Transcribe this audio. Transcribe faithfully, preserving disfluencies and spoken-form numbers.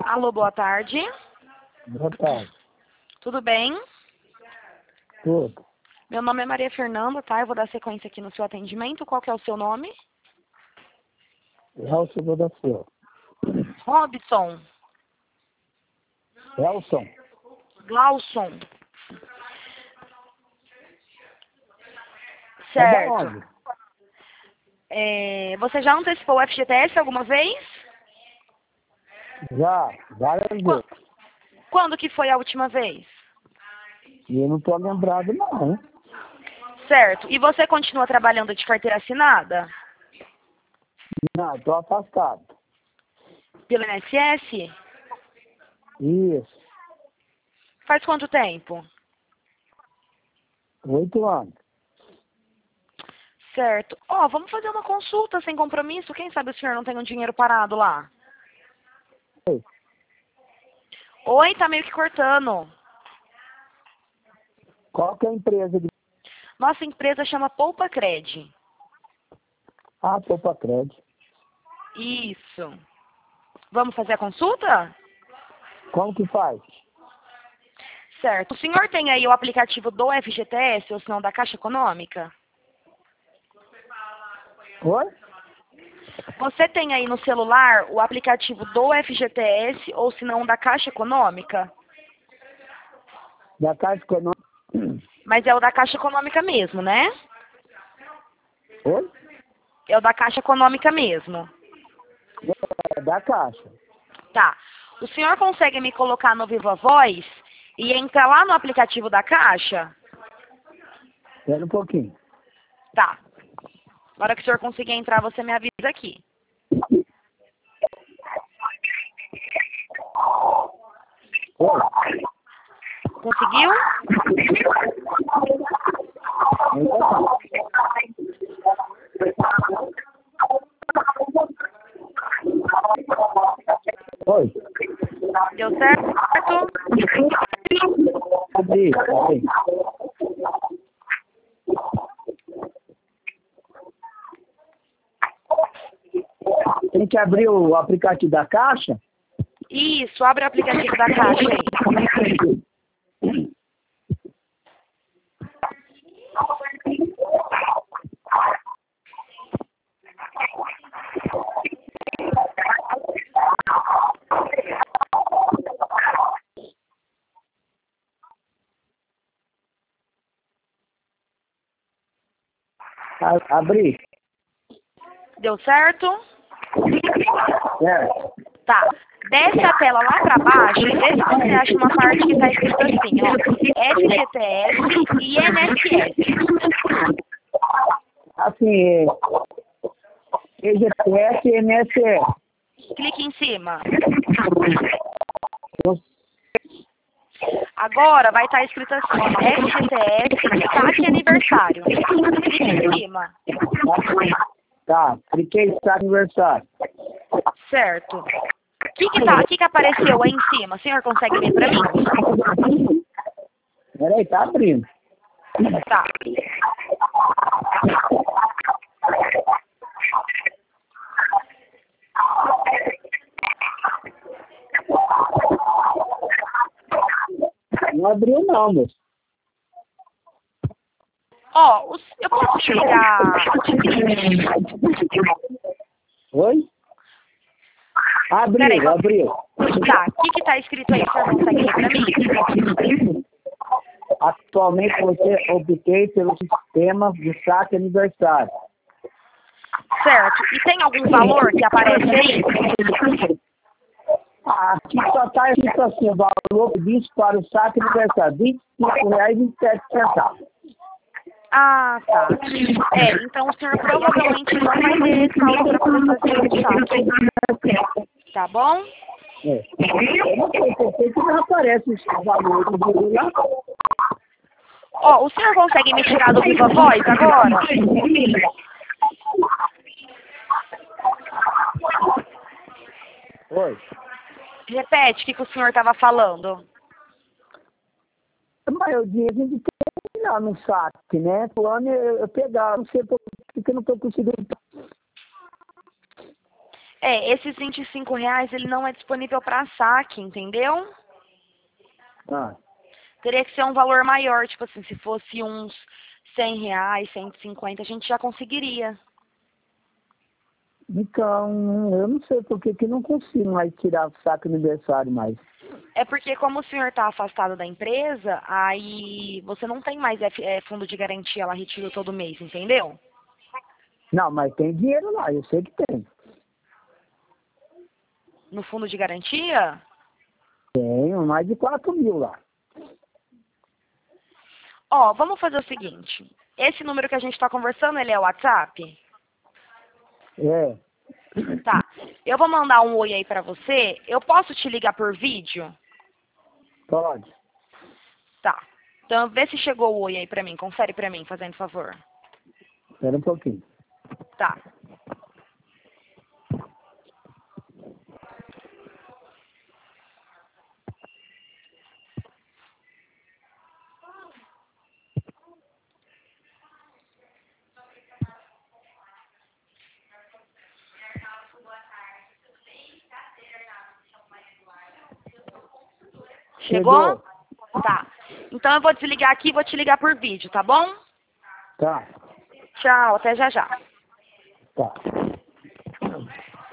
Alô, boa tarde. Boa tarde. Tudo bem? Tudo. Meu nome é Maria Fernanda, tá? Eu vou dar sequência aqui no seu atendimento. Qual que é o seu nome? Elson da Silva. Robson. Elson. Glauson. É da Certo. onde? É, você já antecipou o F G T S alguma vez? Já, várias Qu- vezes. Quando que foi a última vez? E eu não tô lembrado não, hein? Certo. E você continua trabalhando de carteira assinada? Não, tô afastado. Pelo I N S S? Isso. Faz quanto tempo? Oito anos. Certo. Ó, vamos fazer uma consulta sem compromisso. Quem sabe o senhor não tem um dinheiro parado lá? Oi. Oi, tá meio que cortando. Qual que é a empresa de... Nossa empresa chama Poupa Cred. Ah, Poupa Crédito. Isso. Vamos fazer a consulta? Como que faz? Certo. O senhor tem aí o aplicativo do F G T S, ou se não da Caixa Econômica? Oi? Você tem aí no celular o aplicativo do F G T S, ou se não da Caixa Econômica? Da Caixa Econômica. Mas é o da Caixa Econômica mesmo, né? Oi? É o da Caixa Econômica mesmo. É da Caixa. Tá. O senhor consegue me colocar no Viva Voz e entrar lá no aplicativo da Caixa? Espera um pouquinho. Tá. Na hora que o senhor conseguir entrar, você me avisa aqui. Oi? Conseguiu? Oi? Deu certo? Abri, abri. Tem que abrir o aplicativo da Caixa? Isso, abre o aplicativo da Caixa aí. A- Abri. Deu certo? É. Tá. Desce a tela lá pra baixo e vê se você acha uma parte que tá escrito assim, ó. F G T S e I N S S. Assim, E G T S e M S S. Clique em cima. Agora vai estar escrito assim, ó, F G T S, saque aniversário. Clique em cima. Tá, cliquei em aniversário. Certo. O que que, tá, que que apareceu aí em cima? O senhor consegue ler pra mim? Peraí, tá abrindo. Tá. Não abriu não, moço. Ó, os- eu posso te ligar... Oi? Abriu, Peraí, vou- abriu. Tá, o que que tá escrito aí? O senhor consegue ler pra mim? Atualmente você obtém pelo sistema de saque aniversário. Certo. E tem algum valor que aparece aí? Aqui só está escrito assim, o valor previsto para o saque aniversário, vinte e cinco reais e vinte e sete centavos. Ah, tá. É, então o senhor provavelmente não vai ter saldo para poder fazer o saque. Tá bom? É. Eu não sei, eu sei que não aparece o valor do dinheiro lá. Ó, o senhor consegue me tirar do Viva Voz agora? Oi. Repete o que, que o senhor estava falando. Mas o dinheiro a gente tem lá no saque, né? Fulano eu, eu pegar, não sei por que eu não estou conseguindo. É, esses vinte e cinco reais, ele não é disponível para saque, entendeu? Ah, Teria que ser um valor maior, tipo assim, se fosse uns cem reais, cento e cinquenta, a gente já conseguiria. então, eu não sei por que que não consigo mais tirar saque aniversário mais. É porque como o senhor está afastado da empresa, aí você não tem mais F- é, fundo de garantia lá retiro todo mês, entendeu? Não, mas tem dinheiro lá, eu sei que tem. No fundo de garantia? Tenho mais de quatro mil lá. Ó, vamos fazer o seguinte. Esse número que a gente está conversando, ele é o WhatsApp? É, Tá. Eu vou mandar um oi aí pra você. Eu posso te ligar por vídeo? pode. Tá. Então, vê se chegou o oi aí pra mim. Confere pra mim, fazendo favor. Espera um pouquinho. Tá. Chegou? Chegou. Tá. Então eu vou desligar aqui e vou te ligar por vídeo, tá bom? Tá, Tchau, até já já. tá.